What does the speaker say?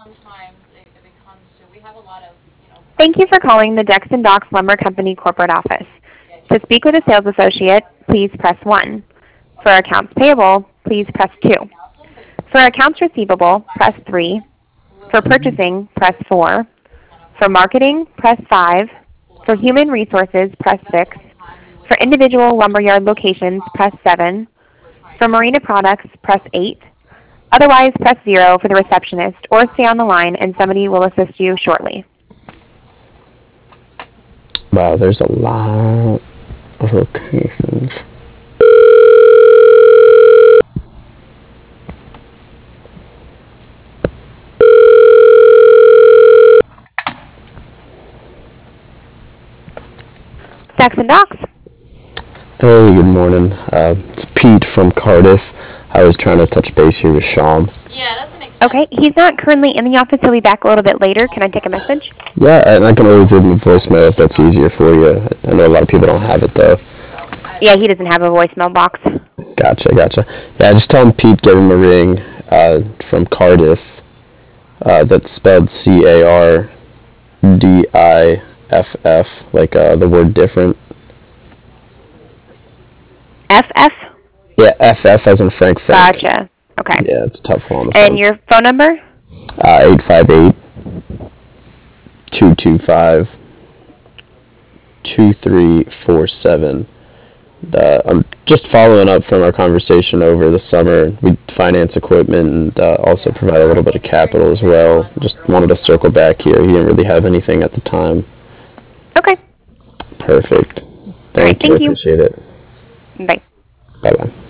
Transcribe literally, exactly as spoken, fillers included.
Thank you for calling the Dexton Docks Lumber Company corporate office. To speak with a sales associate, please press one. For accounts payable, please press two. For accounts receivable, press three. For purchasing, press four. For marketing, press five. For human resources, press six. For individual lumberyard locations, press seven. For marina products, press eight. Otherwise, press zero for the receptionist or stay on the line and somebody will assist you shortly. Wow, there's a lot of locations. Saxon Docks. Hey, good morning. Uh, it's Pete from Cardiff. I was trying to touch base here with Sean. Okay, he's not currently in the office. He'll be back a little bit later. Can I take a message? Yeah, and I can always leave him a voicemail if that's easier for you. I know a lot of people don't have it, though. Yeah, he doesn't have a voicemail box. Gotcha, gotcha. Yeah, just tell him Pete gave him a ring uh, from Cardiff. Uh, that's spelled C A R D I F F, like uh, the word different. F F? Yeah, F F as in Frank Frank. Gotcha. Okay. Yeah, it's a tough one on the And phone. your phone number? Uh, eight five eight, two two five, two three four seven. Uh, I'm just following up from our conversation over the summer. We finance equipment and uh, also provide a little bit of capital as well. Just wanted to circle back here. He didn't really have anything at the time. Okay. Perfect. All right, Thank you. I thank you. appreciate it. Bye. Bye-bye.